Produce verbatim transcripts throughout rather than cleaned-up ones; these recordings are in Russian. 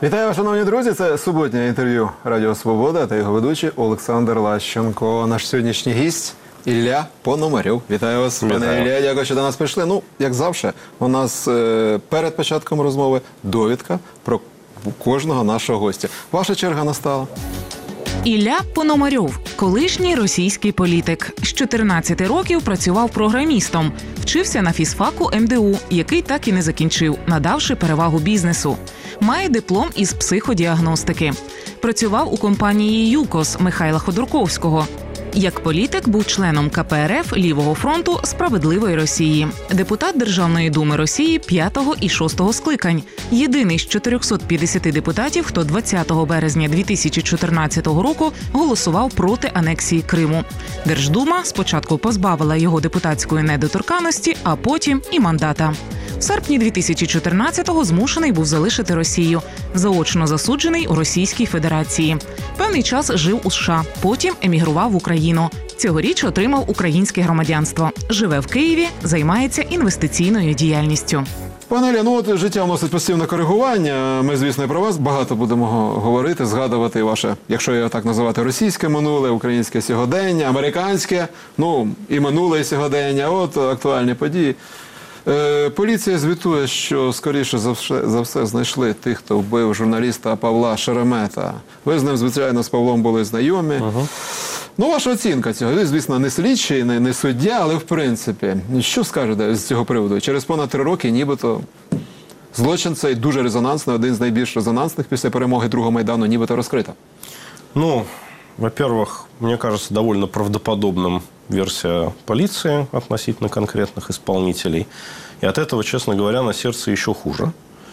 Вітаю, шановні друзі! Це суботнє інтерв'ю Радіо Свобода та його ведучий Олександр Лащенко. Наш сьогоднішній гість Ілля Пономарьов. Вітаю вас, Вітаю. пане Ілля. Дякую, що до нас прийшли. Ну, як завжди, у нас е, перед початком розмови довідка про кожного нашого гостя. Ваша черга настала. Ілля Пономарьов – колишній російський політик. З чотирнадцяти років працював програмістом. Вчився на фізфаку ем де у, який так і не закінчив, надавши перевагу бізнесу. Має диплом із психодіагностики. Працював у компанії «ЮКОС» Михайла Ходорковського. Як політик був членом ка пе ер еф Лівого фронту «Справедливої Росії». Депутат Державної думи Росії п'ятого і шостого скликань. Єдиний з чотирьохсот п'ятдесяти депутатів, хто двадцятого березня дві тисячі чотирнадцятого року голосував проти анексії Криму. Держдума спочатку позбавила його депутатської недоторканності, а потім і мандата. В серпні дві тисячі чотирнадцятого змушений був залишити Росію. Заочно засуджений у Російській Федерації. Певний час жив у США, потім емігрував в Україну. Цьогоріч отримав українське громадянство. Живе в Києві, займається інвестиційною діяльністю. Пане Ілля, ну от життя вносить постійне коригування. Ми, звісно, і про вас багато будемо говорити, згадувати ваше, якщо його так називати, російське минуле, українське сьогодення, американське, ну і минуле і сьогодення. От актуальні події. Поліція звітує, що, скоріше за все, за все знайшли тих, хто вбив журналіста Павла Шеремета. Ви з ним, звичайно, з Павлом були знайомі. Ага. Ну, ваша оцінка цього. Ви, звісно, не слідчий, не, не суддя, але в принципі. Що скажете з цього приводу? Через понад три роки нібито злочин цей дуже резонансний, один з найбільш резонансних після перемоги Другого Майдану, нібито розкрито. Ну, во-первых, мне кажется довольно правдоподобным версия полиции относительно конкретных исполнителей. И от этого, честно говоря, на сердце еще хуже.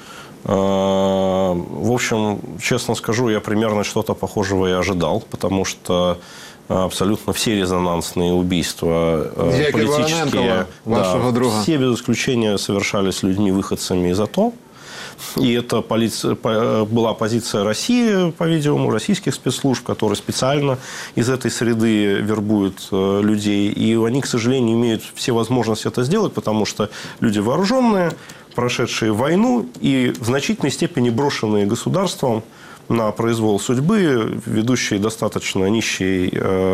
В общем, честно скажу, я примерно что-то похожего и ожидал, потому что абсолютно все резонансные убийства Дяки политические, вашего да, друга. все без исключения совершались людьми-выходцами из АТО. И это полиция, была позиция России, по-видимому, российских спецслужб, которые специально из этой среды вербуют людей. И они, к сожалению, имеют все возможности это сделать, потому что люди вооруженные, прошедшие войну и в значительной степени брошенные государством на произвол судьбы, ведущие достаточно нищий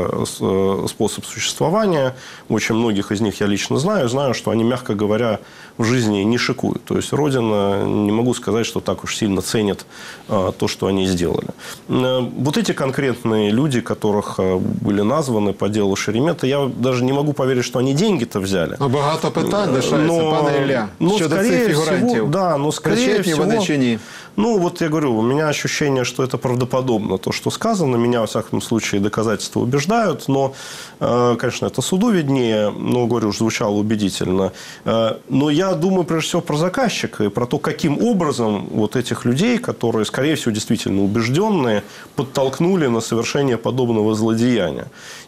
э, способ существования. Очень многих из них я лично знаю. Знаю, что они, мягко говоря, в жизни не шикуют. То есть, Родина, не могу сказать, что так уж сильно ценит э, то, что они сделали. Э, вот эти конкретные люди, которых э, были названы по делу Шеремета, я даже не могу поверить, что они деньги-то взяли. Ну, багато питань лишається, пане Ілля, но, щодо скорее цих фігурантів. Всего, да, но скорее Причетні всего, вони чи ні? Ну, вот я говорю, у меня ощущение, что это правдоподобно, то, что сказано. Меня, во всяком случае, доказательства убеждают. Но, конечно, это суду виднее. Но, говорю, звучало убедительно. Но я думаю, прежде всего, про заказчика и про то, каким образом вот этих людей, которые, скорее всего, действительно убежденные, подтолкнули на совершение подобного злодеяния.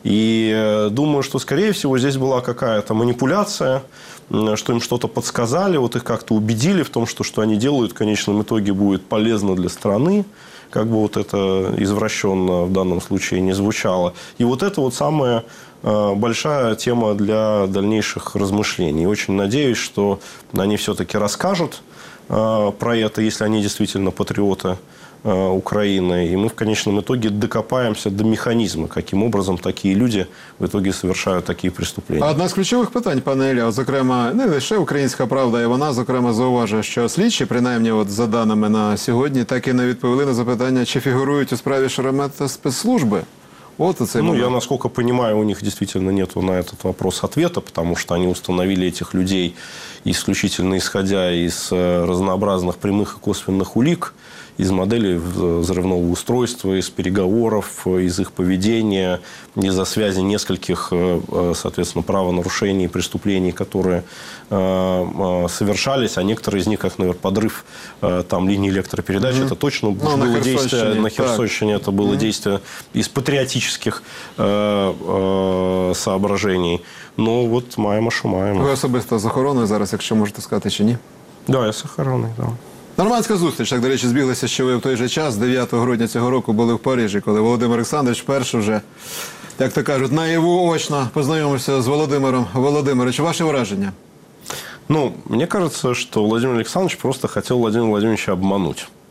И думаю, что, скорее всего, здесь была какая-то манипуляция, что им что-то подсказали, вот их как-то убедили в том, что что они делают в конечном итоге будет полезно для страны, как бы вот это извращенно в данном случае не звучало. И вот это вот самая большая тема для дальнейших размышлений. Очень надеюсь, что они все-таки расскажут про это, если они действительно патриоты Украины. И мы в конечном итоге докопаемся до механизма, каким образом такие люди в итоге совершают такі преступлення. Одне з ключових питань, пане Ілля, зокрема, не лише «Українська правда», і вона, зокрема, зауважує, що слідчі, принаймні от за даними на сьогодні, так і не відповіли на запитання, чи фігурують у справі Шеремета спецслужби. Вот это ну, я, насколько понимаю, у них действительно нет на этот вопрос ответа, потому что они установили этих людей исключительно исходя из разнообразных прямых и косвенных улик, из моделей взрывного устройства, из переговоров, из их поведения, из-за связи нескольких, соответственно, правонарушений, преступлений, которые совершались, а некоторые из них, как, например, подрыв там, линии электропередач, mm-hmm. это точно ну, было на действие, на Херсонщине это было mm-hmm. действие из патриотических э, э, соображений. Ну, вот маємо, що маємо. Ви особисто з охороною зараз, якщо можете сказати, чи ні? Так, да, я з охороною, так. Да. Нормандська зустріч, так, до речі, збіглися, що ви в той же час, дев'ятого грудня цього року, були в Парижі, коли Володимир Олександрович вперше вже, як то кажуть, наяву очно познайомився з Володимиром Володимировичем. Ваші враження? Ну, мне кажется, что Владимир Александрович просто хотел Владимира Владимировича обмануть.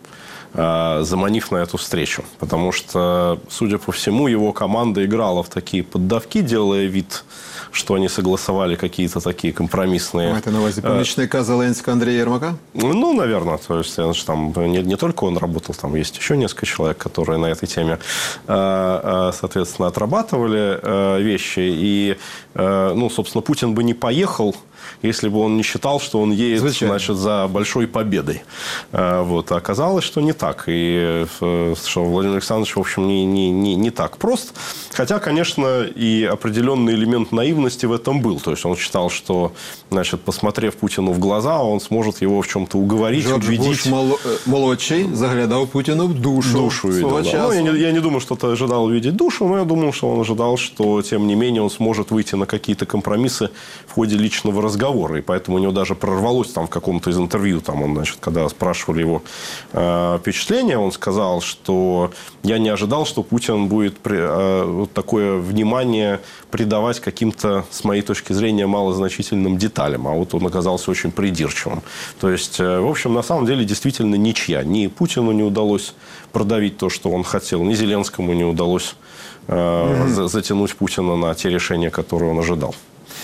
заманив на эту встречу. Потому что, судя по всему, его команда играла в такие поддавки, делая вид, что они согласовали какие-то такие компромиссные... Маєте на увазі помічника Зеленського Андрія Єрмака? Ну, наверное. То есть, там не, не только он работал, там есть еще несколько человек, которые на этой теме, соответственно, отрабатывали вещи. И, ну, собственно, Путин бы не поехал, если бы он не считал, что он едет, Звучание. значит, за большой победой. Вот. А оказалось, что не так. И что Владимир Александрович, в общем, не, не, не, не так прост. Хотя, конечно, и определенный элемент наивности в этом был. То есть, он считал, что, значит, посмотрев Путину в глаза, он сможет его в чем-то уговорить, Джордж убедить. Буш мол- молодший заглядав Путіну в душу. Душу видел, свого да. часу. Ну, я, не, я не думаю, что ты ожидал увидеть душу, но я думал, что он ожидал, что, тем не менее, он сможет выйти на какие-то компромиссы в ходе личного разговора. И поэтому у него даже прорвалось там в каком-то из интервью, там он, значит, когда спрашивали его э, впечатления, он сказал, что я не ожидал, что Путин будет при, э, вот такое внимание придавать каким-то, с моей точки зрения, малозначительным деталям. А вот он оказался очень придирчивым. То есть, э, в общем, на самом деле, действительно ничья. Ни Путину не удалось продавить то, что он хотел, ни Зеленскому не удалось э, mm-hmm. затянуть Путина на те решения, которые он ожидал.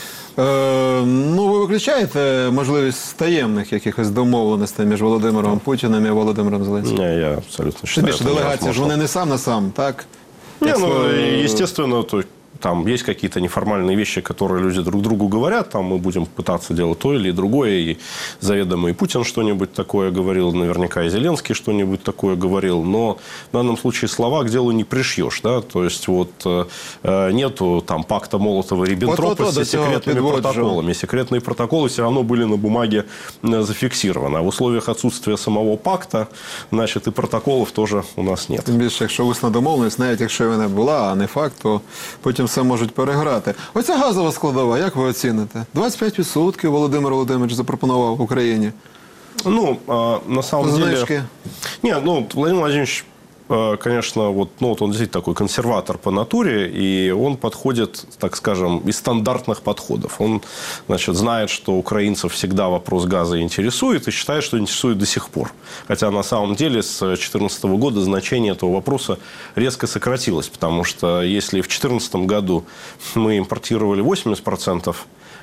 Е, ну, ви виключаєте можливість таємних якихось домовленостей між Володимиром Путіним і Володимиром Зеленським? Не, я абсолютно Тим считаю. більше делегація ж вони не сам на сам, так? Не, Так ну, що- естественно, то там есть какие-то неформальные вещи, которые люди друг другу говорят. Там мы будем пытаться делать то или другое. И заведомо и Путин что-нибудь такое говорил. Наверняка и Зеленский что-нибудь такое говорил. Но в данном случае слова к делу не пришьешь. Да? То есть, вот э, нету там пакта Молотова-Риббентропа Вот-вот-вот, с до цього секретными підводжу. протоколами. Секретные протоколы все равно были на бумаге э, зафиксированы. А в условиях отсутствия самого пакта, значит, и протоколов тоже у нас нет. Тим більше, якщо усна домовленість, навіть якщо вона була, а не факт, то потім все можуть переграти. Оця газова складова, як ви оціните? двадцять п'ять відсотків Володимир Володимирович запропонував Україні. Ну, э, на самом Знижки. деле... Не, ну, Владимир Владимирович, э, конечно, вот, ну, вот он действительно такой консерватор по натуре, и он подходит, так скажем, из стандартных подходов. Он, значит, знает, что украинцев всегда вопрос газа интересует, и считает, что интересует до сих пор. Хотя, на самом деле, с две тысячи четырнадцатого года значение этого вопроса резко сократилось, потому что если в две тысячи четырнадцатом году мы импортировали восемьдесят процентов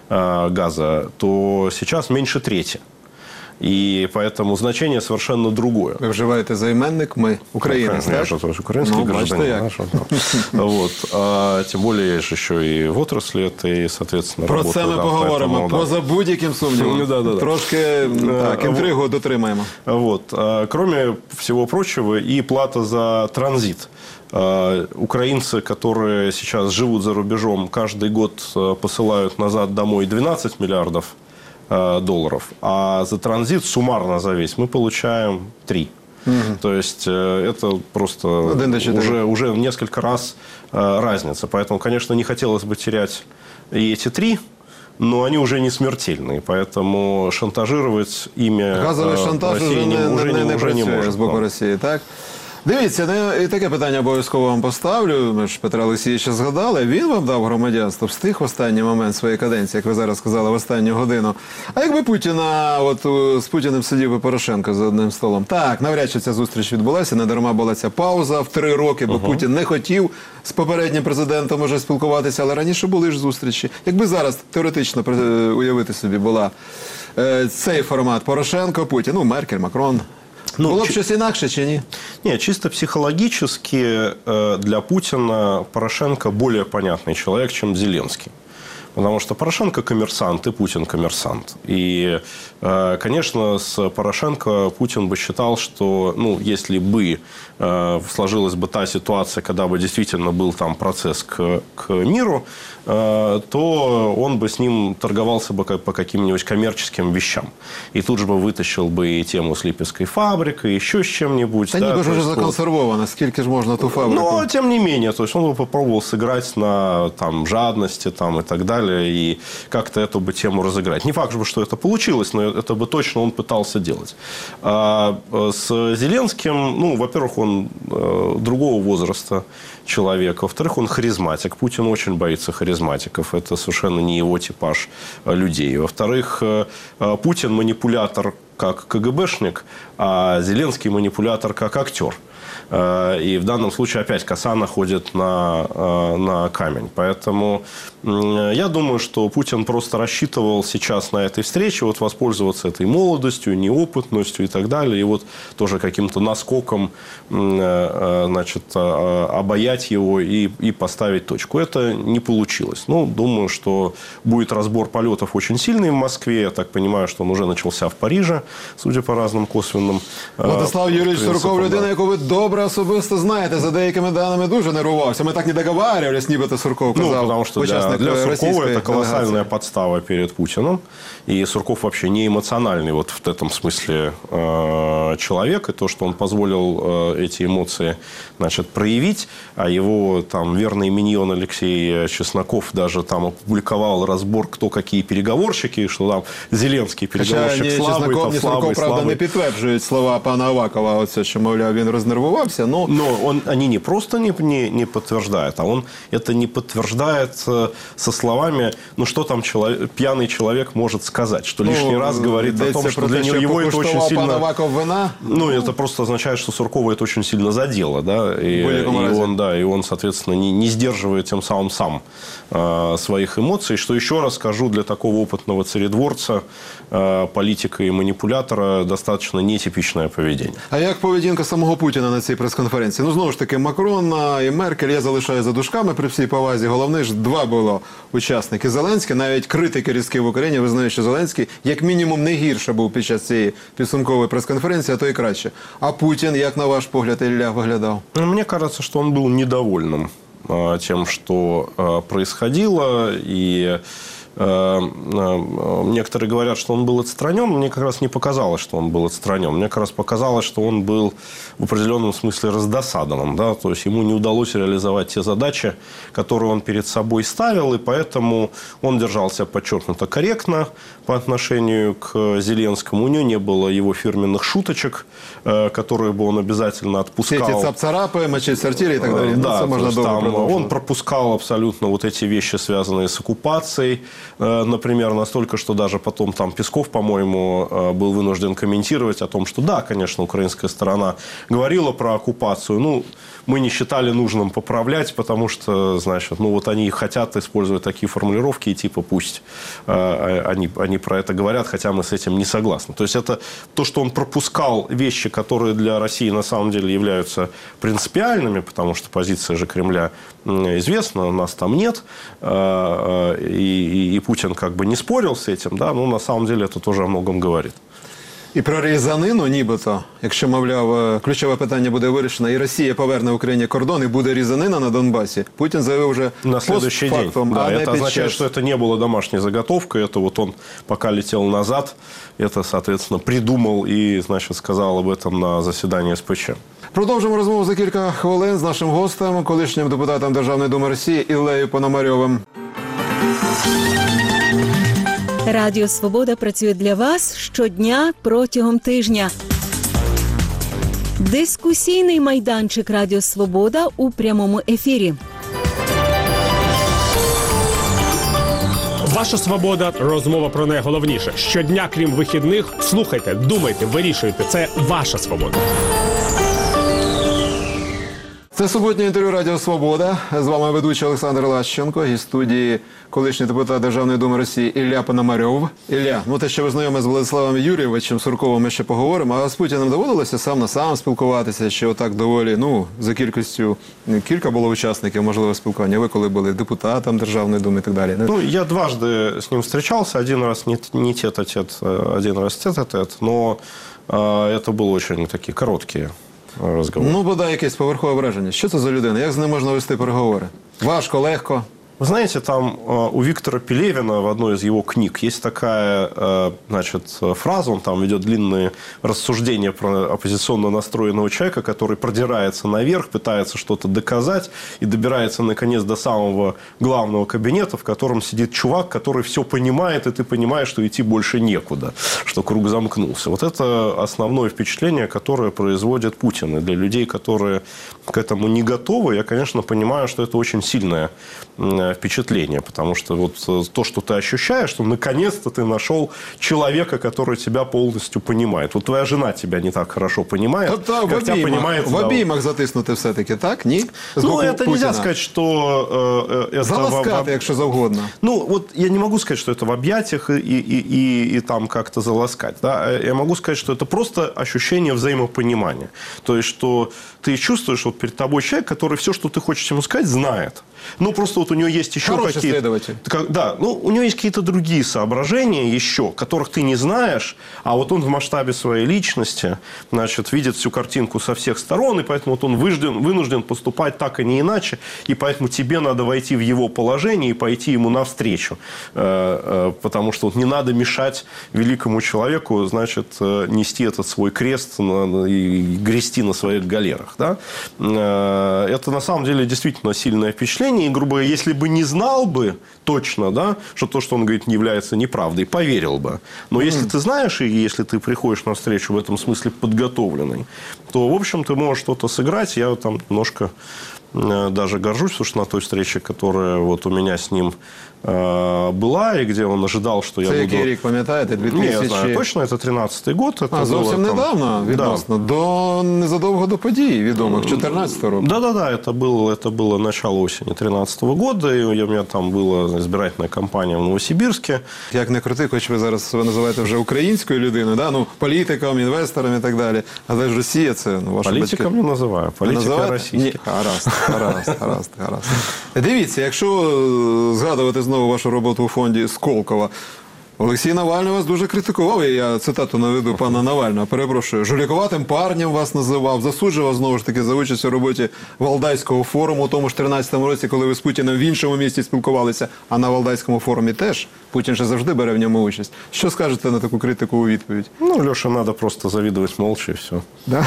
газа, то сейчас меньше трети. И поэтому значение совершенно другое. Ви вживаєте займенник «ми», українець, Ну, я так? же тоже украинский Ну, гражданин. бачите, як. знаешь, вот. Вот. А, тем более, я же еще и в отрасли этой, соответственно, Про работаю, це ми да, поговоримо поэтому, да. поза будь-яким сумнівом. Ну, да, да, да. Трошки так, інтригу дотримаємо. Вот. А, кроме всего прочего, и плата за транзит. А, украинцы, которые сейчас живут за рубежом, каждый год а, посылают назад домой двенадцать миллиардов а, долларов, а за транзит суммарно за весь мы получаем три. Угу. То есть, это просто уже, уже в несколько раз а, разница. Поэтому, конечно, не хотелось бы терять и эти три, но они уже не смертельные, поэтому шантажировать ими Газовий шантаж Россия уже не, уже, не, не, не, уже не працює может. з боку да. Росії, так? Дивіться, ну, і таке питання обов'язково вам поставлю. Ми ж Петра Олексійовича згадали. Він вам дав громадянство, встиг в останній момент своєї каденції, як ви зараз сказали, в останню годину. А якби Путіна, от з Путіним сидів би Порошенко за одним столом? Так, навряд чи ця зустріч відбулася, не дарма була ця пауза в три роки, бо uh-huh. Путін не хотів з попереднім президентом уже спілкуватися, але раніше були ж зустрічі. Якби зараз теоретично уявити собі була е, цей формат Порошенко-Путін, ну, Меркель, Макрон, ну, було б щось інакше чи ні? Нет, чисто психологически э, для Путина Порошенко более понятный человек, чем Зеленский. Потому что Порошенко коммерсант, и Путин коммерсант. И, э, конечно, с Порошенко Путин бы считал, что, ну, если бы э, сложилась бы та ситуация, когда бы действительно был там процесс к, к миру, э, то он бы с ним торговался бы как, по каким-нибудь коммерческим вещам. И тут же бы вытащил бы и тему с Липецкой фабрикой, еще с чем-нибудь. Та да, ніби ж уже вот. законсервовано, скільки ж можна ту фабрику? Но, тем не менее, то есть он бы попробовал сыграть на там, жадности там, и так далее. далее, и как-то эту бы тему разыграть. Не факт, что это получилось, но это бы точно он пытался делать. А с Зеленским, ну, во-первых, он другого возраста человек, во-вторых, он харизматик. Путин очень боится харизматиков, это совершенно не его типаж людей. Во-вторых, Путин манипулятор как КГБшник, а Зеленский манипулятор как актер. И в данном случае опять коса находит на, на камень. Поэтому я думаю, что Путин просто рассчитывал сейчас на этой встрече вот воспользоваться этой молодостью, неопытностью и так далее. И вот тоже каким-то наскоком, значит, обаять его и, и поставить точку. Это не получилось. Ну, думаю, что будет разбор полетов очень сильный в Москве. Я так понимаю, что он уже начался в Париже, судя по разным косвенным Владислав Юрійович Сурков, людина, яку ви добре особисто знаєте, за деякими даними дуже нервувався. Ми так не договаривались, нібито Сурков казав. Ну, потому что для, для Суркова это колоссальная делегации. подстава перед Путиным. И Сурков вообще не эмоциональный вот в этом смысле э, человек. И то, что он позволил э, эти эмоции, значит, проявить, а его там верный миньон Алексей Чесноков даже там опубликовал разбор, кто какие переговорщики, что там Зеленский переговорщик Хоча ні слабый, Чесноков, там ні слабый, Сурков, правда, слабый. не підтверджують слова пана Авакова, оце, що, мовляв, він рознервувався. Ну, Но он, они не просто не, не, не подтверждают, а он это не подтверждает со словами, ну что там человек, пьяный человек может сказать, что лишний раз говорит о том, что для те, него это очень пан сильно... Аваков вина. Ну, это просто означает, что Суркова это очень сильно задело, да, и, и он, да, и он, соответственно, не, не сдерживает тем самым сам э, своих эмоций. Что еще раз скажу, для такого опытного царедворца, э, политика и манипулятора достаточно нетипичное поведение. А як поведінка самого Путіна на цій прес-конференції? Ну, знову ж таки, Макрон і Меркель, я залишаю за дужками при всій повазі. Головне ж, два було учасники. Зеленський, навіть критики різкі в Україні визнають, що Зеленський як мінімум не гірше був під час цієї підсумкової прес-конференції, а то і краще. А Путін, як на ваш погляд, Ілля, виглядав? Мне кажется, что он был недовольным э, тем, что э, происходило, и некоторые говорят, что он был отстранен. Мне как раз не показалось, что он был отстранен. Мне как раз показалось, что он был в определенном смысле раздосадован. Да? То есть ему не удалось реализовать те задачи, которые он перед собой ставил, и поэтому он держался подчеркнуто корректно по отношению к Зеленскому. У него не было его фирменных шуточек, которые бы он обязательно отпускал. Все эти цап-царапы, мочить в сортире и так далее. Да, ну, можно там он пропускал абсолютно вот эти вещи, связанные с оккупацией. Например, настолько, что даже потом там Песков, по-моему, был вынужден комментировать о том, что да, конечно, украинская сторона говорила про оккупацию. Ну, мы не считали нужным поправлять, потому что, значит, ну вот они хотят использовать такие формулировки, и типа пусть э, они, они про это говорят, хотя мы с этим не согласны. То есть это то, что он пропускал вещи, которые для России на самом деле являются принципиальными, потому что позиция же Кремля известна, нас там нет, э, и, и, и Путин как бы не спорил с этим, да, но на самом деле это тоже о многом говорит. І про різанину нібито, якщо, мовляв, ключове питання буде вирішено, і Росія поверне Україні кордон, і буде різанина на Донбасі, Путін заявив вже на следующий день. Да, а не это означает, что это не было домашней заготовкой, это вот он пока летел назад, это, соответственно, придумал и, значит, сказал об этом на заседании СПЧ. Продовжимо розмову за кілька хвилин з нашим гостем, колишнім депутатом Державної думи Росії Іллею Пономарьовим. Радіо «Свобода» працює для вас щодня протягом тижня. Дискусійний майданчик «Радіо Свобода» у прямому ефірі. Ваша свобода – розмова про найголовніше. Щодня, крім вихідних, слухайте, думайте, вирішуйте. Це ваша свобода. Це суботнє інтерв'ю Радіо Свобода. З вами ведучий Олександр Лащенко. І в студії колишній депутат Державної думи Росії Ілля Пономарьов. Ілля, ну те, що ви знайомі з Владиславом Юрійовичем Сурковим, ми ще поговоримо. А з Путіним доводилося сам на сам спілкуватися, що отак доволі, ну, за кількістю, кілька було учасників, можливо, спілкування. Ви коли були депутатом Державної думи і так далі? Ну, я дважды с ним встречался. Один раз не, не тет-а-тет, один раз тет-а-тет. Но э, это были очень такие короткие розговор. Ну, бодай якесь поверхове враження. Що це за людина? Як з ним можна вести переговори? Важко, легко? Вы знаете, там у Виктора Пелевина в одной из его книг есть такая, значит, фраза, он там ведет длинные рассуждения про оппозиционно настроенного человека, который продирается наверх, пытается что-то доказать и добирается, наконец, до самого главного кабинета, в котором сидит чувак, который все понимает, и ты понимаешь, что идти больше некуда, что круг замкнулся. Вот это основное впечатление, которое производит Путин. И для людей, которые к этому не готовы, я, конечно, понимаю, что это очень сильное впечатление, потому что вот то, что ты ощущаешь, что наконец-то ты нашел человека, который тебя полностью понимает. Вот твоя жена тебя не так хорошо понимает, Тобто как в тебя обіймах, понимает. в Да. обіймах затиснути все-таки, так? Ні? З Ну, боку это Путіна. нельзя сказать, что э, это... Заласкати, якщо завгодно. Ну, вот я не могу сказать, что это в объятиях и, и, и, и там как-то заласкать. Да? Я могу сказать, что это просто ощущение взаимопонимания. То есть, что ты чувствуешь, вот перед тобой человек, который все, что ты хочешь ему сказать, знает. Ну, просто вот у него есть еще Хороший какие-то... следователь. Как- Да, ну, у него есть какие-то другие соображения еще, которых ты не знаешь, а вот он в масштабе своей личности, значит, видит всю картинку со всех сторон, и поэтому вот он вынужден, вынужден поступать так и не иначе, и поэтому тебе надо войти в его положение и пойти ему навстречу, Э, э, потому что вот не надо мешать великому человеку, значит, э, нести этот свой крест на- на- и грести на своих галерах, да? Э, Это на самом деле действительно сильное впечатление. И, грубо говоря, если бы не знал бы точно, да, что то, что он говорит, не является неправдой, поверил бы. Но если ты знаешь, и если ты приходишь на встречу в этом смысле подготовленный, то, в общем, ты можешь что-то сыграть. Я там немножко э, даже горжусь, потому что на той встрече, которая вот у меня с ним э, была, и где он ожидал, что я Це буду... який рік, пам'ятаєте? Не, я дві тисячі... знаю точно, это тринадцатый год. Это А, зовсім было там- недавно, відносно, до незадовго до подій відомих, чотирнадцятого року. Да-да-да, это было, это было начало осени тринадцатого года, и у меня там была избирательная кампания в Новосибирске. Як не крути, хоч ви зараз себе називаєте вже українською людиною, да? Ну, політиком, інвестором і так далі. Але ж Росія – це ну, ваша Политиком батьки... не называю, политика Називаєте? российских. Ні, гаразд, гаразд, гаразд, гаразд. Дивіться, якщо е, згадувати знову вашу роботу у фонді Сколково, Олексій Навальний вас дуже критикував, і я цитату наведу пана Навального, перепрошую, жулікуватим парнем вас називав, засуджував знову ж таки за участь у роботі Валдайського форуму у тому ж тринадцятому році, коли ви з Путіним в іншому місті спілкувалися, а на Валдайському форумі теж. Путін же завжди бере в ньому участь. Що скажете на таку критику у відповідь? Ну, Леша, надо просто завидовать молча и все. Да?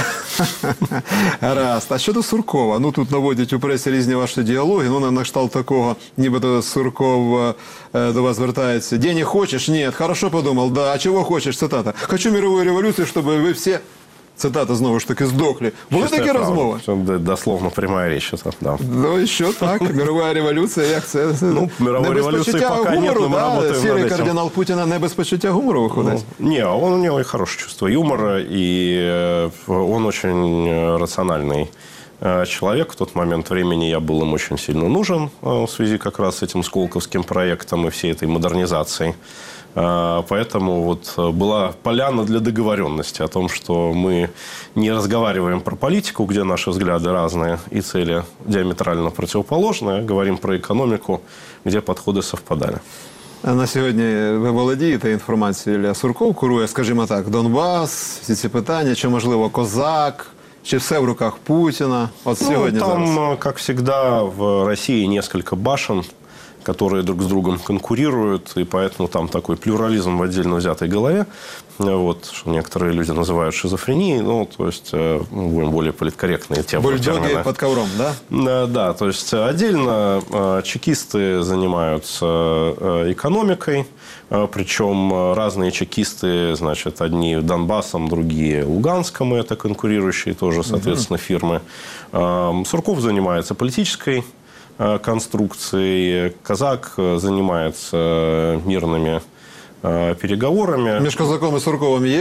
Гаразд. А щодо Суркова? Ну, тут наводять у пресі різні ваші діалоги. Ну, на, на кшталт такого, нібито Сурков е, до вас звертається. Денег хочеш? Ні. Хорошо подумав. Да. А чого хочеш? Цитата. Хочу мировую революцию, чтобы вы все... Цитата, знову ж таки, здохли. Були Чистая такі правда. розмови? Це д- дословно прямая речь. Это, да. Ну і що так? Мирова революція, як це? Ну, мировой Не без революции почуття пока нет, гумору, но мы да? работаем над Сірий этим. кардинал Путіна не без почуття гумору виходить? Ну, не, он, у него хорошее чувство юмора, и э, он очень э, рациональный э, человек. В тот момент времени я был им очень сильно нужен э, в связи как раз с этим сколковским проектом и всей этой модернизацией. Э, Поэтому вот э, была поляна для договоренности о том, что мы не разговариваем про политику, где наши взгляды разные и цели диаметрально противоположные, а говорим про экономику, где подходы совпадали. А на сьогодні ви володієте інформацією, Ілля Сурков курує, скажімо так, Донбас, всі ці питання, чи, можливо, Козак, чи все в руках Путіна? От Ну, сьогодні там, зараз. э, как всегда, в России несколько башен, которые друг с другом конкурируют, и поэтому там такой плюрализм в отдельно взятой голове, вот, что некоторые люди называют шизофренией, ну, то есть, э, мы будем более политкорректные темы. Бульдоги термины. під ковром, да? Да, да, то есть отдельно э, чекисты занимаются э, экономикой, э, причем разные чекисты, значит, одни Донбассом, другие Луганском, это конкурирующие тоже, соответственно, фирмы. Э, Сурков занимается политической э, конструкцией, Казак э, занимается мирными э, переговорами. Між Козаком і Сурковим є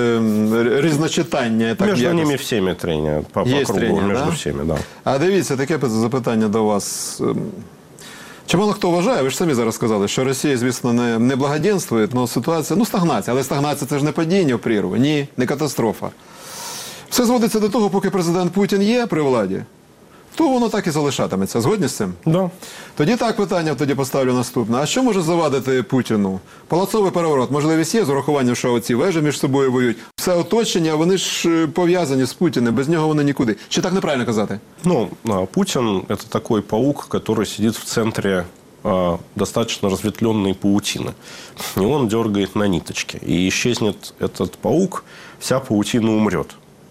е, різночитання? Так, Между якось? ними всеми трения, по, по Есть кругу, трения, между да? всеми, да. А дивіться, таке запитання до вас. Чимало хто вважає, ви ж самі зараз сказали, що Росія, звісно, не, не благоденствує, але ситуація, ну, стагнація. Але стагнація – це ж не падіння в прірву, ні, не катастрофа. Все зводиться до того, поки президент Путін є при владі, то воно так і залишатиметься. Згодні з цим? Да. Тоді так питання тоді поставлю наступне. А що може завадити Путіну? Палацовий переворот, можливість є з урахуванням, що оці вежі між собою воюють. Все оточення, вони ж е, пов'язані з Путіним, без нього вони нікуди. Чи так неправильно казати? Ну, а, Путин – это такой паук, который сидит в центре э, достаточно разветвленной паутины. И он дергает на ниточке. И исчезнет этот паук, вся паутина умрет.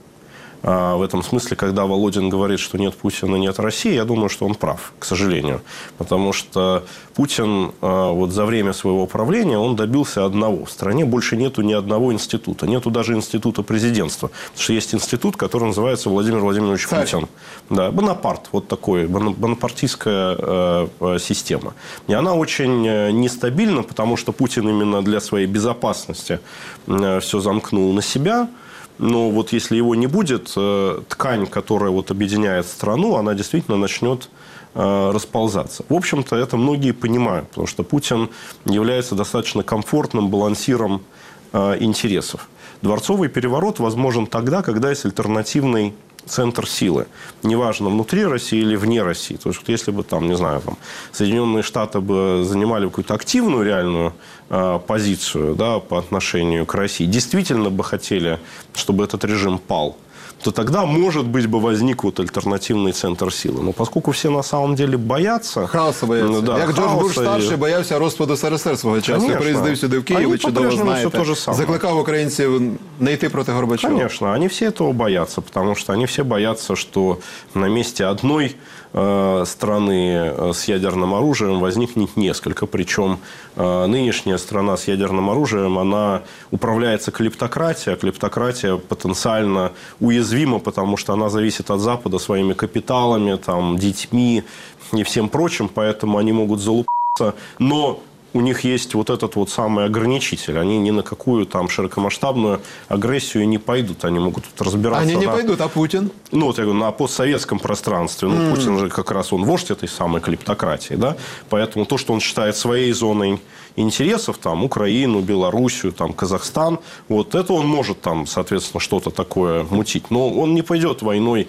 В этом смысле, когда Володин говорит, что нет Путина, нет России, я думаю, что он прав, к сожалению. Потому что Путин вот за время своего правления он добился одного. В стране больше нету ни одного института. Нету даже института президентства. Потому что есть институт, который называется Владимир Владимирович Царь. Путин. Да, Бонапарт. Вот такой, бонапартийская э, система. И она очень нестабильна, потому что Путин именно для своей безопасности э, все замкнул на себя. Но вот если его не будет, ткань, которая вот объединяет страну, она действительно начнет расползаться. В общем-то, это многие понимают, потому что Путин является достаточно комфортным балансиром интересов. Дворцовый переворот возможен тогда, когда есть альтернативный центр силы. Неважно, внутри России или вне России. То есть, если бы там, не знаю, там, Соединенные Штаты бы занимали какую-то активную реальную э, позицию, да, по отношению к России, действительно бы хотели, чтобы этот режим пал, то тогда, может быть, бы возник вот альтернативный центр силы. Но поскольку все на самом деле боятся... Хаоса бояться. Да, Як Джордж Буш-старший і... боявся розпаду СРСР свого часу. Конечно. Приїздив сюди в Київ, ви чудово знаєте. Закликав українців не йти проти Горбачова. Конечно, они все этого боятся, потому что они все боятся, что на месте одной э, страны с ядерным оружием возникнет несколько. Причем э, нынешняя страна с ядерным оружием, она управляется клептократией, а клептократия потенциально уязвима, потому что она зависит от Запада своими капиталами, там, детьми и всем прочим, поэтому они могут залупаться, но у них есть вот этот вот самый ограничитель. Они ни на какую там широкомасштабную агрессию не пойдут. Они могут тут разбираться. Они не на... пойдут, а Путин? Ну, вот я говорю, на постсоветском пространстве. Ну, mm. Путин же как раз он вождь этой самой клептократии, да? Поэтому то, что он считает своей зоной интересов, там, Украину, Белоруссию, там, Казахстан, вот это он может там, соответственно, что-то такое мутить. Но он не пойдет войной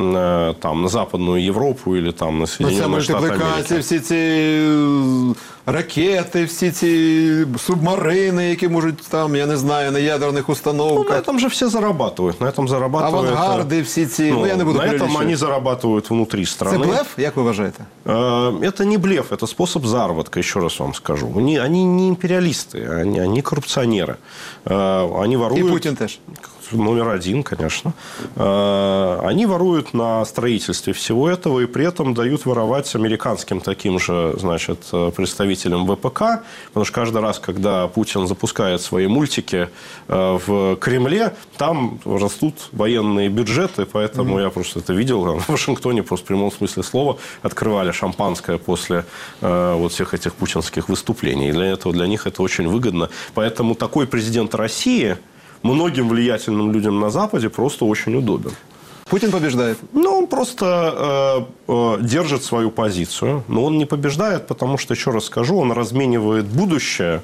э, там, на Западную Европу или там, на Соединенные Штаты Америки. Всі ці ракети, всі ці субмарини, які можуть там, я не знаю, на ядерних установках. Ну, на этом же все зарабатывают. На этом зарабатывают... Авангарди, всі ці... Ну, ну, я не буду на этом перелічувати. они зарабатывают внутри страны. Это блеф, як ви вважаєте? Это не блеф, это способ заработка, еще раз вам скажу. Они, они не империалисты, они, они коррупционеры. Они воруют... И Путин тоже. Номер один, конечно. Они воруют на строительстве всего этого и при этом дают воровать американским таким же, значит, представителям ВПК. Потому что каждый раз, когда Путин запускает свои мультики в Кремле, там растут военные бюджеты. Поэтому mm-hmm. я просто это видел. В Вашингтоне просто в прямом смысле слова открывали шампанское после вот всех этих путинских выступлений. И для этого, для них это очень выгодно. Поэтому такой президент России... многим влиятельным людям на Западе просто очень удобен. Путин побеждает? Ну, он просто э, э, держит свою позицию. Но он не побеждает, потому что, еще раз скажу, он разменивает будущее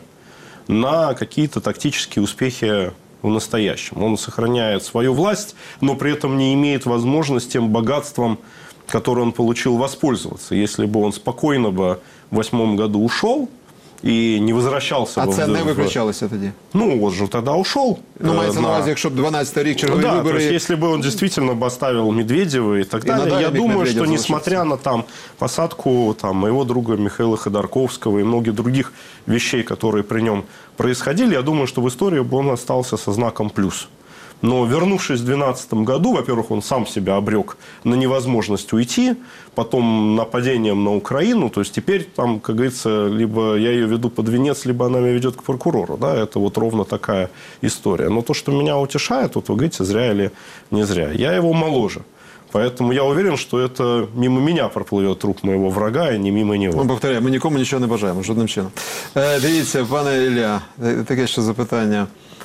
на какие-то тактические успехи в настоящем. Он сохраняет свою власть, но при этом не имеет возможности тем богатством, которое он получил, воспользоваться. Если бы он спокойно бы в восьмом году ушел, і не возвращався. А бы це в... не виключалося тоді? Ну, он же тогда ушел. Ну, мається на увазі, якщо б дванадцятий рік чергові да, вибори... то есть, если бы он действительно бы оставил Медведева и так далее, и я думаю, Медведев что несмотря на там, посадку там, моего друга Михаила Ходорковского и многих других вещей, которые при нем происходили, я думаю, что в истории бы он остался со знаком плюс. Но вернувшись в две тысячи двенадцатом году, во-первых, он сам себя обрек на невозможность уйти, потом нападением на Украину, то есть теперь там, как говорится, либо я ее веду под венец, либо она меня ведет к прокурору, да, это вот ровно такая история. Но то, что меня утешает, вот вы говорите, зря или не зря, я его моложе. Поэтому я уверен, что это мимо меня проплывет труп моего врага, а не мимо него. Ну, повторяю, ми нікому нічого не бажаємо, жодним чином. Е, дивіться, пане Ілля, таке ще запитання.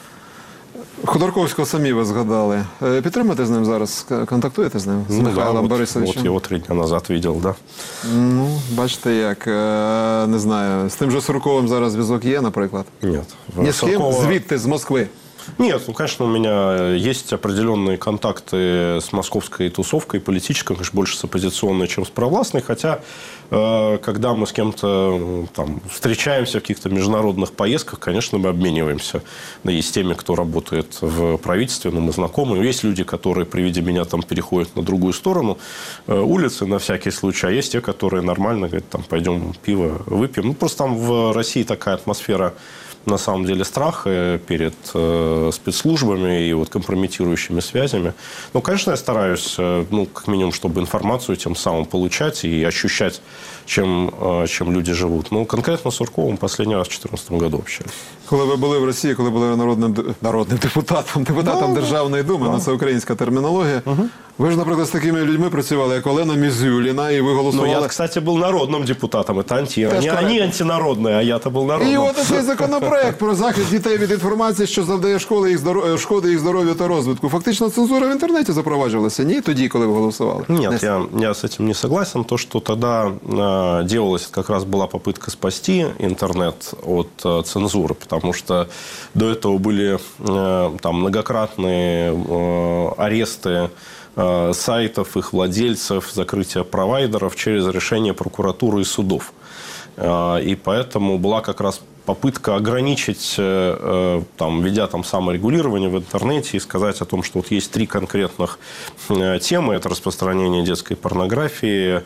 Ходорковського самі ви згадали. Підтримуєте з ним зараз? Контактуєте з ним? З ну, Михайлом да, Борисовичем? От його три дні назад бачив, да. Ну, бачите як. Не знаю, з тим же Сурковим зараз зв'язок є, наприклад? Ні. Ні з ким? Звідти, з Москви? Нет, ну, конечно, у меня есть определенные контакты с московской тусовкой политической, конечно, больше с оппозиционной, чем с провластной, хотя когда мы с кем-то там встречаемся в каких-то международных поездках, конечно, мы обмениваемся. Да, и с теми, кто работает в правительстве, но мы знакомы. Есть люди, которые при виде меня там переходят на другую сторону улицы на всякий случай, а есть те, которые нормально говорят, там, пойдем пиво выпьем. Ну, просто там в России такая атмосфера, на самом деле, страха перед э, спецслужбами и вот компрометирующими связями. Ну, конечно, я стараюсь, э, ну, как минимум, чтобы информацию тем самым получать и ощущать, чем, э, чем люди живут. Ну, конкретно с Сурковым последний раз в две тысячі чотирнадцятому году общались. Коли ви були в Росії, коли були народним, народним депутатом, депутатом Да, Державної Думи, да. ну, це українська термінологія, ви ж, наприклад, з такими людьми працювали, як Олена Мізуліна, і ви Ну, голосували... я, кстати, был народным депутатом. Это анти... Тоже они, корректно. они антинародные, а я-то был народным. І от цей законопроект про захист дітей від інформації, що завдає школи їх здоров'ю, шкоди їх здоров'ю та розвитку. Фактично цензура в інтернеті запроваджувалася, ні? Тоді, коли ви голосували? Нет, я, я с этим не согласен. То, что тогда э, делалось, как раз была попытка спасти интернет от э, цензуры, потому что до этого были э, там многократные э, аресты э, сайтов, их владельцев, закрытие провайдеров через решение прокуратуры и судов. Э, и поэтому была как раз попытка ограничить, э, там, ведя там саморегулирование в интернете и сказать о том, что вот есть три конкретных э, темы. Это распространение детской порнографии,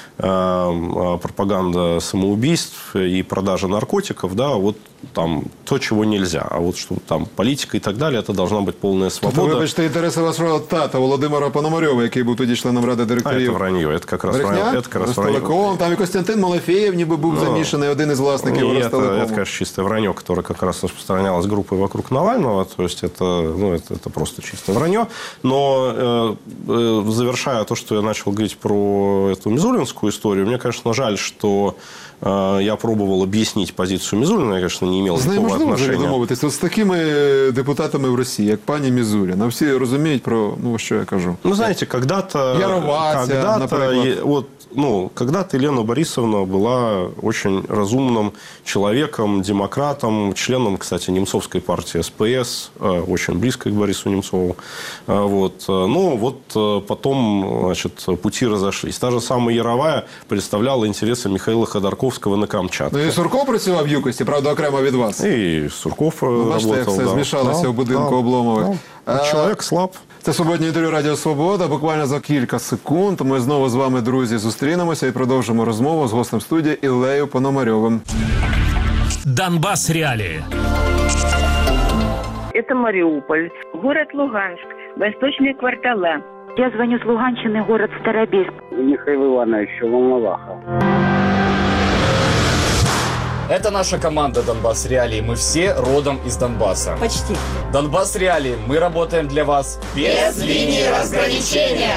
э, пропаганда самоубийств и продажа наркотиков, да, вот там то, чего нельзя. А вот что там политика и так далее, это должна быть полная Тобто, свобода. вибачте, інтереси вашого тата Володимира Пономарьова, який був тоді членом Ради А это директорів. вранье, это как раз Брехня? вранье. Это как раз вранье. Ростелеком, там і Костянтин Малафєєв ніби був замішаний, один із власників И это, Ростелекому. это, конечно, чистое вранье, которое как раз распространялось группой вокруг Навального. То есть это, ну, это, это просто чистое вранье. Но э, э, завершая то, что я начал говорить про эту мизулинскую историю, мне, конечно, жаль, что э, я пробовал объяснить позицию Мизулина. Я, конечно, не имел З нею никакого можливо взагалі отношения. домовитися? От з такими депутатами в Росії, як пані Мізуліна, всі розуміють про, ну, що я кажу. Ну, знаете, когда-то... Яроватя, когда-то, например. е- вот, ну, когда-то Елена Борисовна была очень разумным человеком, демократом, членом, кстати, немцовской партии СПС, э, очень близкой к Борису Немцову. Э, вот. Ну, вот э, потом, значит, пути разошлись. Та же самая Яровая представляла интересы Михаила Ходорковского на Камчатке. Ну і Сурков працював в ЮКОСті, правда, окремо від вас. И Сурков э, Ну, бачите, як работал. все да. змішалося Да, в будинку да, Обломових. да. Е, Человек слаб. Це суботнє інтерв'ю Радіо Свобода. Буквально за кілька секунд ми знову з вами, друзі, зустрінемося і продовжимо розмову з гостем студії Іллею Пономарьовим. Донбасс реалии. Это Мариуполь, город Луганск, восточные кварталы. Я звоню с Луганщины, город Старобельск. Михаил Иванович, Волноваха. Это наша команда «Донбасс Реалии». Мы все родом из Донбасса. Почти. «Донбасс Реалии». Мы работаем для вас без линии разграничения.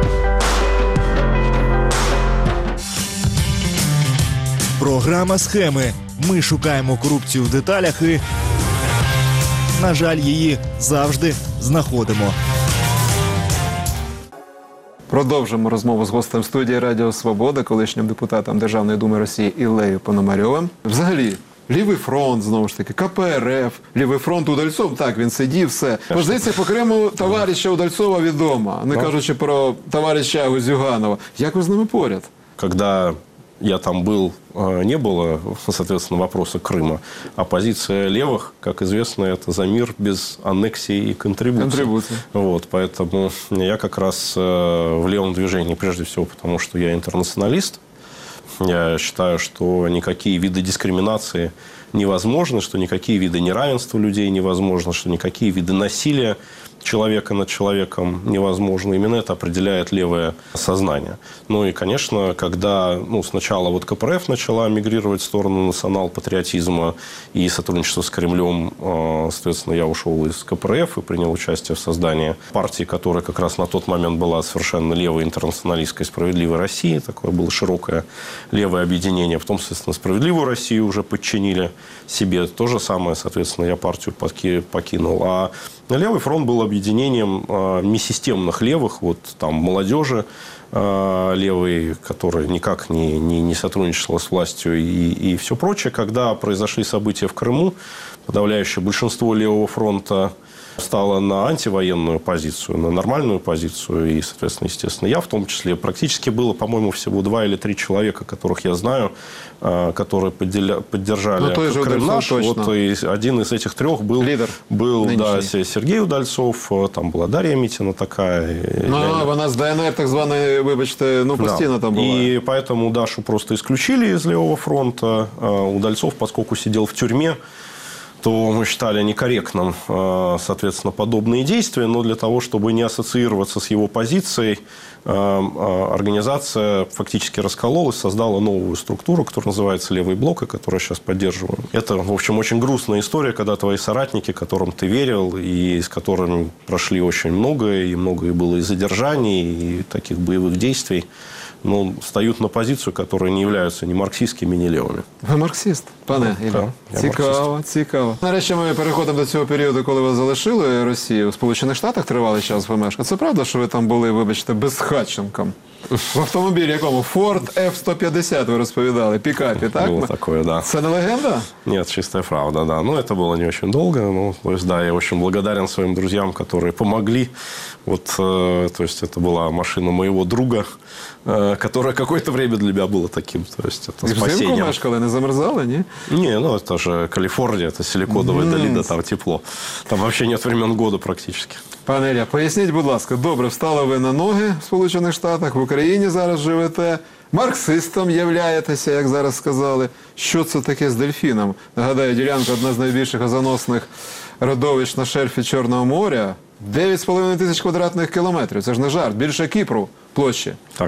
Програма «Схеми». Ми шукаємо корупцію в деталях і, на жаль, її завжди знаходимо. Продовжимо розмову з гостем студії Радіо Свобода, колишнім депутатом Державної Думи Росії Іллею Пономарьовим. Взагалі, Лівий фронт, знову ж таки, ка пе ер еф, Лівий фронт Удальцов, так, він сидів, все. Позиція по Криму товариша Удальцова відома, не кажучи про товариша Гузюганова. Як ви з ними поряд? Когда я там был, не было, соответственно, вопроса Крыма. А позиция левых, как известно, это за мир без аннексии и контрибуций. Контрибуций. Вот, поэтому я как раз в левом движении, прежде всего, потому что я интернационалист. Я считаю, что никакие виды дискриминации невозможны, что никакие виды неравенства людей невозможны, что никакие виды насилия человека над человеком невозможно. Именно это определяет левое сознание. Ну и, конечно, когда ну, сначала вот ка пэ эр эф начала мигрировать в сторону национал-патриотизма и сотрудничества с Кремлем, соответственно, я ушел из ка пэ эр эф и принял участие в создании партии, которая как раз на тот момент была совершенно левой, интернационалистской, «Справедливой России». Такое было широкое левое объединение. Потом, соответственно, «Справедливую Россию» уже подчинили себе. То же самое, соответственно, я партию покинул. А Левый фронт был объединением э, несистемных левых, вот там молодежи э, левой, которая никак не, не, не сотрудничала с властью и, и все прочее. Когда произошли события в Крыму, подавляющее большинство Левого фронта стала на антивоенную позицию, на нормальную позицию. И, соответственно, естественно, я в том числе. Практически было, по-моему, всего два или три человека, которых я знаю, которые поддержали ну, Крым наш. Вот и один из этих трех был, Лидер был да, Сергей Удальцов, там была Дарья Митина такая. Ну, а вона з ДНР, так званої, вибачте, ну, постійно да. там була. И поэтому Дашу просто исключили из Левого фронта. Удальцов, поскольку сидел в тюрьме, то мы считали некорректным, соответственно, подобные действия. Но для того, чтобы не ассоциироваться с его позицией, организация фактически раскололась, создала новую структуру, которая называется «Левый блок», и которую сейчас поддерживаем. Это, в общем, очень грустная история, когда твои соратники, которым ты верил, и с которыми прошли очень многое, и многое было и задержаний, и таких боевых действий, но встают на позицию, которые не являются ни марксистськими, ні лівими. Ви марксист, пане Ілля? Так, цікаво, марксист. цікаво. Нарешті ми переходимо до цього періоду, коли ви залишили Росію. В Сполучених Штатах тривалий час ви мешкали. Це правда, що ви там були, вибачте, безхатченком? В автомобілі якому? Ford еф сто п'ятдесят, ви розповідали, пікапі, так? Было такое, да. Це не легенда? Нет, чистая правда, да. Но это было не очень долго. Ну, то есть, да, я очень благодарен своим друзьям, которые помогли. Вот, э, то есть, это была машина моего друга, э, которая какое-то время для меня была таким. То есть, это І взимку спасением. мешкали, не замерзали, ні? Не, ну, это же Калифорния, это силиконовая долина, там тепло. Там вообще нет времен года практически. Пане Ілля, поясніть, будь ласка, добре, встали ви на ноги в Сполучених Штатах, в Україні зараз живете, марксистом являєтеся, як зараз сказали. Що це таке з дельфіном? Нагадаю, ділянка одна з найбільших газоносних родовищ на шельфі Чорного моря. дев'ять з половиною тисяч квадратних кілометрів. Це ж не жарт, більше Кіпру площі. Так.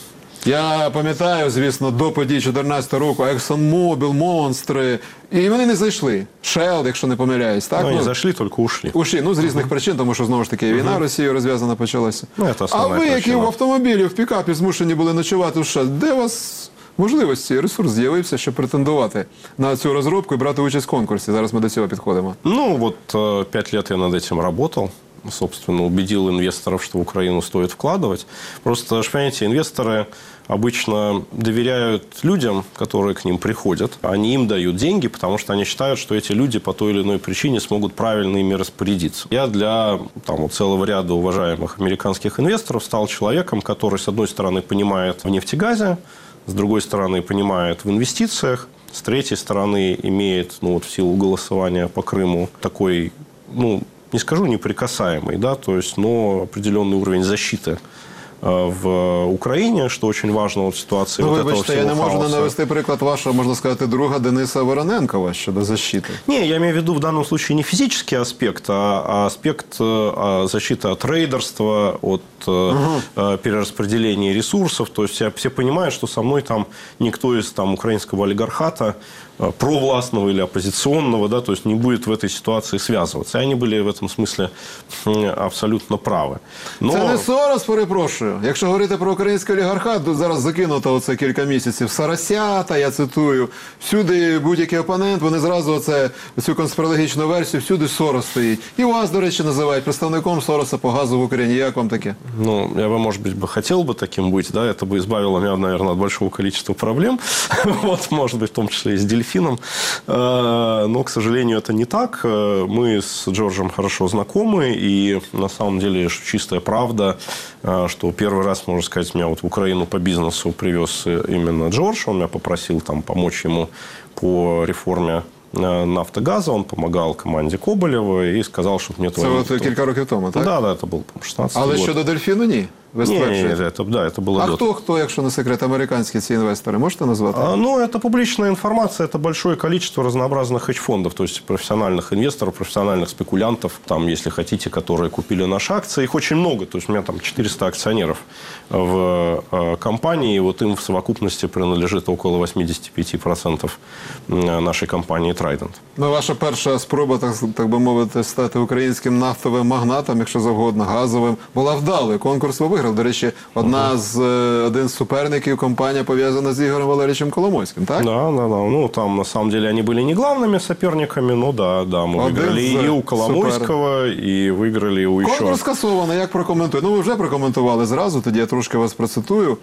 Я пам'ятаю, звісно, до подій чотирнадцятого року ExxonMobil, монстри. І вони не зайшли. Shell, якщо не помиляюсь. Так? Ну, не ну, зайшли, только ушли. Ушли, ну, з різних uh-huh. причин, тому що, знову ж таки, війна uh-huh. Росією розв'язана почалася. Ну, це а ви, причина. які в автомобілі, в пікапі змушені були ночувати в США, де у вас можливості, ресурс з'явився, щоб претендувати на цю розробку і брати участь в конкурсі? Зараз ми до цього підходимо. Ну, вот пять лет я над этим работал. Собственно, убедил инвесторов, что в Украину стоит вкладывать. Просто, понимаете, инвесторы обычно доверяют людям, которые к ним приходят. Они им дают деньги, потому что они считают, что эти люди по той или иной причине смогут правильно ими распорядиться. Я для там, вот, целого ряда уважаемых американских инвесторов стал человеком, который, с одной стороны, понимает в нефтегазе, с другой стороны, понимает в инвестициях, с третьей стороны, имеет, ну, вот, в силу голосования по Крыму такой, ну, не скажу неприкасаемый, да, то есть, но определенный уровень защиты в Україні, що дуже важливо в ситуації ну, вот вибачте, этого всего я не можу хаоса. не навести приклад вашого, можна сказати, друга Дениса Вороненкова щодо защити. Не, я имею в виду в данном случае не физический аспект, а аспект защиты от рейдерства, от угу. перераспределения ресурсов. То есть, все понимают, что со мной там никто из там, украинского олигархата провластного или оппозиционного, да, то есть не будет в этой ситуации связываться. И они были в этом смысле абсолютно правы. Но... Це не Сорос, перепрошую. Якщо говорити про український олігархат, то зараз закинуто оце кілька місяців Соросята, я цитую. Всюди будь-який опонент, вони зразу оце, цю конспірологічну версію, всюди Сорос стоїть. І вас, до речі, називають представником Сороса по газу в Україні. Як вам таке? Ну, я бы, может быть, бы хотел бы таким быть, да, это бы избавило меня, наверное, от большого количества проблем, вот, может быть, в том числе и с дельфином, но, к сожалению, это не так. Мы с Джорджем хорошо знакомы, и на самом деле чистая правда, что первый раз, можно сказать, меня вот в Украину по бизнесу привез именно Джордж, он меня попросил там помочь ему по реформе Нафтогаза, он помагав команді Коболєва і сказав, щоб мені твоє... Це от кілька років тому, так? Так, да, да, це був шістнадцятий Але год. щодо дельфіну, ні? Ви Ні, стверджуєте? ні, це, да, це було а до. хто, хто, якщо не секрет, американські ці інвестори, можете назвати? А, ну, это публичная информация, это большое количество разнообразных хедж-фондов, то есть профессиональных инвесторов, профессиональных спекулянтов, там, если хотите, которые купили наши акции. Их очень много, то есть у меня там четыреста акционеров в э, компании, и вот им в совокупности принадлежит около восемьдесят пять процентов нашей компании Trident. Ну, ваша перша спроба, так, так би мовити, стати українським нафтовим магнатом, якщо завгодно, газовим, була вдалою. Конкурс ви виграв. До речі, одна uh-huh. з, один з суперників, компанія пов'язана з Ігорем Валерійовичем Коломойським, так? Да, да, да. Ну, там, на самом деле, они были не главными соперниками, но да, да, мы один выиграли и у Коломойського, супер. и выиграли у еще... Конкурс скасований, як прокоментує? Ну, ви вже прокоментували зразу, тоді я трошки вас процитую.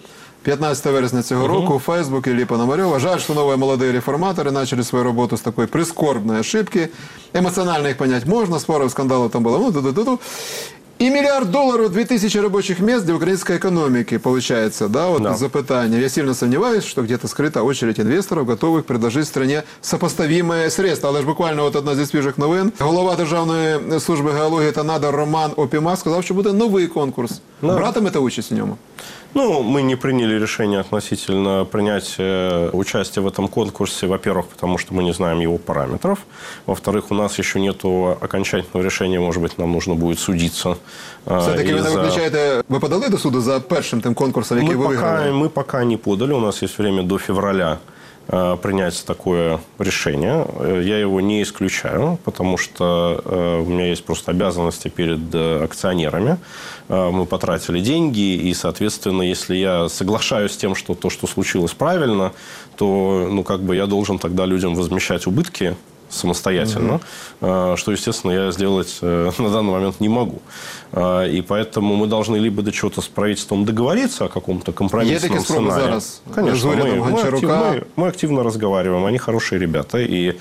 пятнадцатого вересня цього року у Фейсбуке Ильи Пономарева. Жаль, что новые молодые реформаторы начали свою работу с такой прискорбной ошибки. Эмоционально их понять можно, споров, скандалов там было. Ну, ду-ду-ду-ду. И миллиард долларов, две тысячи рабочих мест для украинской экономики, получается, да, вот да. запытание. Я сильно сомневаюсь, что где-то скрыта очередь инвесторов, готовых предложить стране сопоставимые средства. Але ж буквально от одна зі свіжих новин. Голова Державної служби геології та надр Роман Опімак сказав, що буде новий конкурс. Да. Братимете участь у ньому? Ну, мы не приняли решение относительно принятия участия в этом конкурсе. Во-первых, потому что мы не знаем его параметров. Во-вторых, у нас еще нет окончательного решения. Может быть, нам нужно будет судиться. Все-таки вы не выключаете... Вы подали до суду за першим тем конкурсом, який вы выиграли? Мы пока не подали. У нас есть время до февраля принять такое решение. Я его не исключаю, потому что у меня есть просто обязанности перед акционерами. Мы потратили деньги, и, соответственно, если я соглашаюсь с тем, что то, что случилось, правильно, то, ну, как бы я должен тогда людям возмещать убытки самостоятельно, угу. что, естественно, я сделать на данный момент не могу. И поэтому мы должны либо до чего-то с правительством договориться о каком-то компромиссном сценарии. Конечно, мы, мы, актив, мы, мы активно разговариваем, они хорошие ребята. И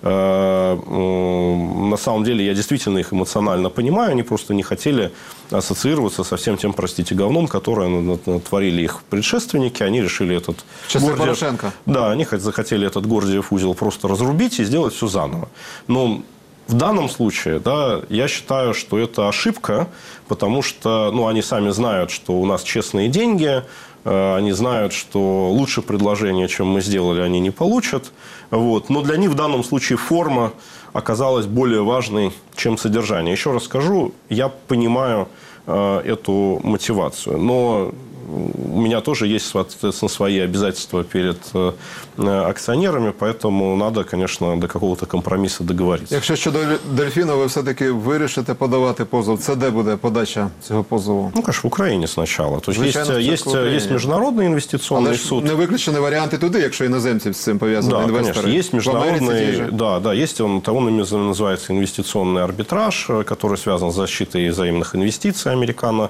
э, на самом деле я действительно их эмоционально понимаю, они просто не хотели ассоциироваться со всем тем, простите, говном, которое натворили их предшественники. Они решили этот... Гордиев... Порошенко. Да, они захотели этот Гордиев узел просто разрубить и сделать все заново. Но в данном случае, да, я считаю, что это ошибка, потому что, ну, они сами знают, что у нас честные деньги, э, они знают, что лучше предложение, чем мы сделали, они не получат. Вот. Но для них в данном случае форма оказалась более важной, чем содержание. Еще раз скажу, я понимаю э, эту мотивацию, но у меня тоже есть, соответственно, свои обязательства перед акціонерами, поэтому надо, конечно, до какого-то компромису договориться. Якщо щодо Дельфіна, ви все-таки вирішите подавати позов, це де буде подача цього позову? Ну, конечно, в Україні спочатку. То есть, есть, есть, есть міжнародний інвестиційний Але суд. не виключені варіанти туди, якщо іноземці з цим пов'язані, да, інвестори. Конечно, есть международный, да, да, есть он, того называется инвестиционный арбитраж, который связан с защитой взаимных инвестиций американо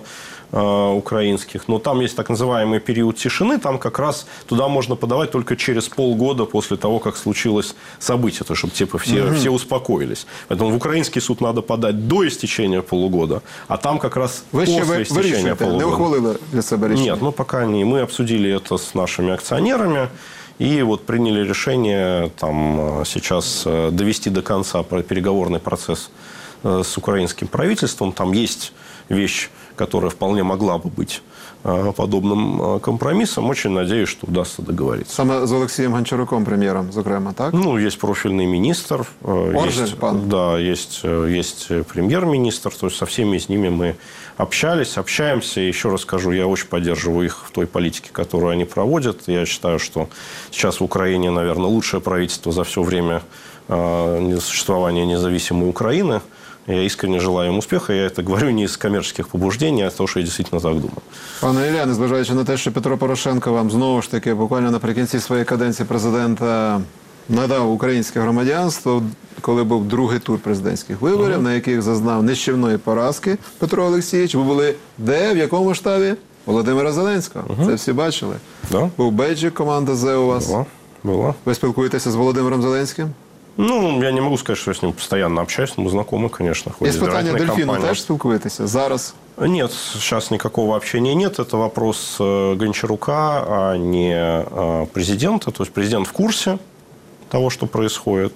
украинских. Но там есть так называемый период тишины. Там как раз туда можно подавать только через полгода после того, как случилось событие. То, чтобы типа все, угу. все успокоились. Поэтому в украинский суд надо подать до истечения полугода, а там как раз вы после вы, истечения вы полугода. Не ухвалили для себя решение? Нет, мы пока не. Мы обсудили это с нашими акционерами. И вот приняли решение там, сейчас довести до конца переговорный процесс с украинским правительством. Там есть вещь, которая вполне могла бы быть подобным компромиссом. Очень надеюсь, что удастся договориться. Саме з Олексієм Гончаруком, прем'єром, зокрема, так? Ну, есть профильный министр. Оржель, есть, пан. Да, есть, есть премьер-министр. То есть со всеми с ними мы общались, общаемся. Еще раз скажу, я очень поддерживаю их в той политике, которую они проводят. Я считаю, что сейчас в Украине, наверное, лучшее правительство за все время существования независимой Украины. Я искренне желаю им успеха. Я это говорю не из коммерческих побуждений, а того, що я дійсно так думаю. Пане Ілля, незважаючи на те, що Петро Порошенко вам знову ж таки буквально наприкінці своєї каденції президента надав українське громадянство, коли був другий тур президентських виборів, uh-huh. на яких зазнав нищівної поразки Петро Олексійович, ви були де, в якому штабі? Володимира Зеленського. Uh-huh. Це всі бачили. Да. Був бейджик, команда «Зе» у вас. Була. Була. Ви спілкуєтеся з Володимиром Зеленським? Ну, я не могу сказать, что я с ним постоянно общаюсь, мы знакомы, конечно. Есть питание Дельфину, теж спілкуєтеся зараз? Нет, сейчас никакого общения нет. Это вопрос Гончарука, а не президента. То есть президент в курсе того, что происходит,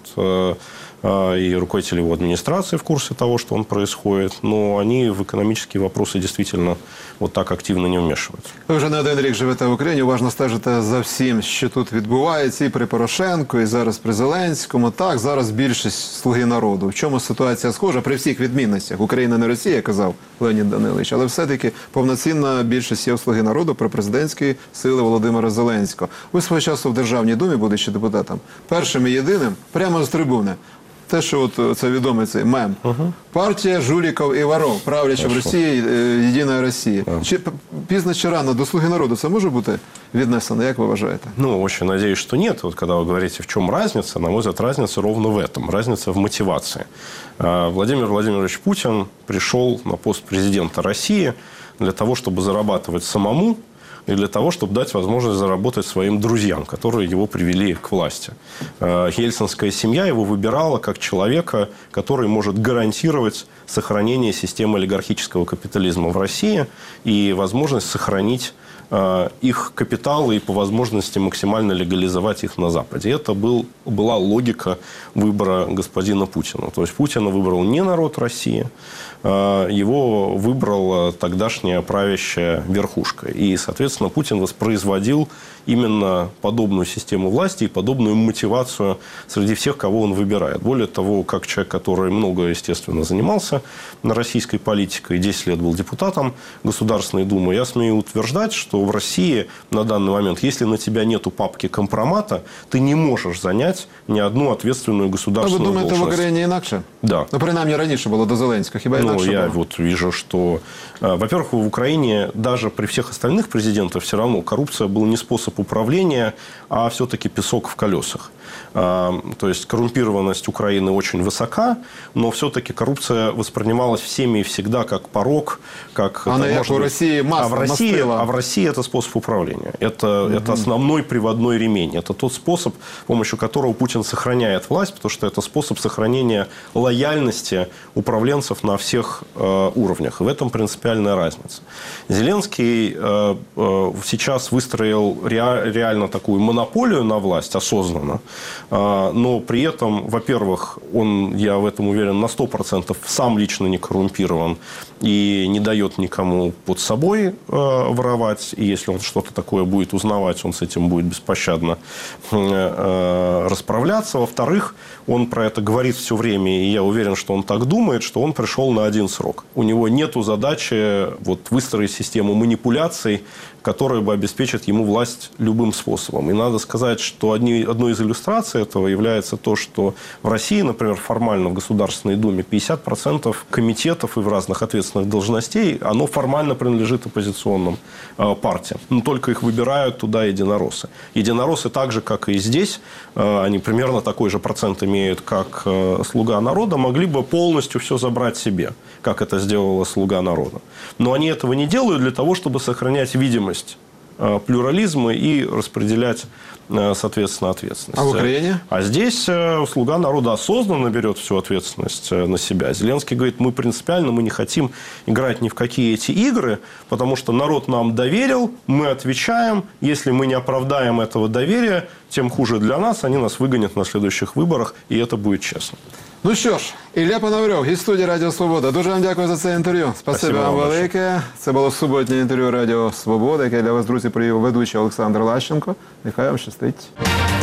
и руководители его администрации в курсе того, что он происходит, но они в экономические вопросы действительно вот так активно не вмешиваются. Ви вже не один рік живете в Україні, уважно стежите за всім, що тут відбувається, і при Порошенку, і зараз при Зеленському. Так, зараз більшість «Слуги народу». В чому ситуація схожа? При всіх відмінностях. Україна не Росія, казав Леонід Данилович, але все-таки повноцінна більшість є у «Слуги народу» при президентській сили Володимира Зеленського. Ви свого часу в Державній Думі, будучи депутатом, першим і єдиним, прямо з трибуни, те, що от це відомий цей мем. Uh-huh. Партія жуліків і воров, правляча в Росії, Єдина Росія. Yeah. Чи пізно чи рано до «Слуги народу» це може бути віднесено, як ви вважаєте? Ну, очень надеюсь, что нет. Вот когда вы говорите, в чем разница, на мой взгляд, разница ровно в этом. Разница в мотивации. Владимир Владимирович Путин пришел на пост президента России для того, чтобы зарабатывать самому, и для того, чтобы дать возможность заработать своим друзьям, которые его привели к власти. Ельцинская семья его выбирала как человека, который может гарантировать сохранение системы олигархического капитализма в России и возможность сохранить их капиталы и по возможности максимально легализовать их на Западе. Это был, была логика выбора господина Путина. То есть Путина выбрал не народ России, его выбрала тогдашняя правящая верхушка. И, соответственно, Путин воспроизводил именно подобную систему власти и подобную мотивацию среди всех, кого он выбирает. Более того, как человек, который много, естественно, занимался российской политикой, десять лет был депутатом Государственной Думы, я смею утверждать, что в России на данный момент, если на тебя нету папки компромата, ты не можешь занять ни одну ответственную государственную должность. Ви думаєте, должность. в Україні інакше? Да. Ну, принаймні, раніше було до Зеленського. Хіба інакше Ну, я було? вот вижу, что, во-первых, в Украине даже при всех остальных президентах все равно коррупция был не способ управления, а все-таки песок в колесах. То есть коррумпированность Украины очень высока, но все-таки коррупция воспринималась всеми и всегда как порок, как... Она это, как может у быть, России масло, а в России, мастила. а в России это способ управления. Это, угу. это основной приводной ремень. Это тот способ, с помощью которого Путин сохраняет власть, потому что это способ сохранения лояльности управленцев на всех э, уровнях. И в этом принципиальная разница. Зеленский э, э, сейчас выстроил ре, реально такую монополию на власть осознанно, э, но при этом, во-первых, он, я в этом уверен, на сто процентов сам лично не коррумпирован и не дает никому под собой э, воровать. И если он что-то такое будет узнавать, он с этим будет беспощадно э, э, расправляться. Во-вторых, он про это говорит все время, и я уверен, что он так думает, что он пришел на один срок. У него нет задачи вот, выстроить систему манипуляций, которая бы обеспечит ему власть любым способом. И надо сказать, что одни, одной из иллюстраций этого является то, что в России, например, формально в Государственной Думе пятьдесят процентов комитетов и в разных ответственных должностей, оно формально принадлежит оппозиционным э, партиям. Но только их выбирают туда единороссы. Единороссы так же, как и здесь, э, они примерно такой же процент имеют, как э, «Слуга народа», могли бы полностью все забрать себе, как это сделала «Слуга народа». Но они этого не делают для того, чтобы сохранять видимость плюрализма и распределять, соответственно, ответственность. А в Украине? А здесь «Слуга народа» осознанно берет всю ответственность на себя. Зеленский говорит, мы принципиально мы не хотим играть ни в какие эти игры, потому что народ нам доверил, мы отвечаем. Если мы не оправдаем этого доверия, тем хуже для нас, они нас выгонят на следующих выборах, и это будет честно. Ну що ж, Ілля Пономарьов, із студії Радіо Свобода. Дуже вам дякую за це інтерв'ю. Спасибі вам велике. Це було суботнє інтерв'ю Радіо Свобода, яке для вас, друзі, провів ведучий Олександр Лащенко. Нехай вам щастить.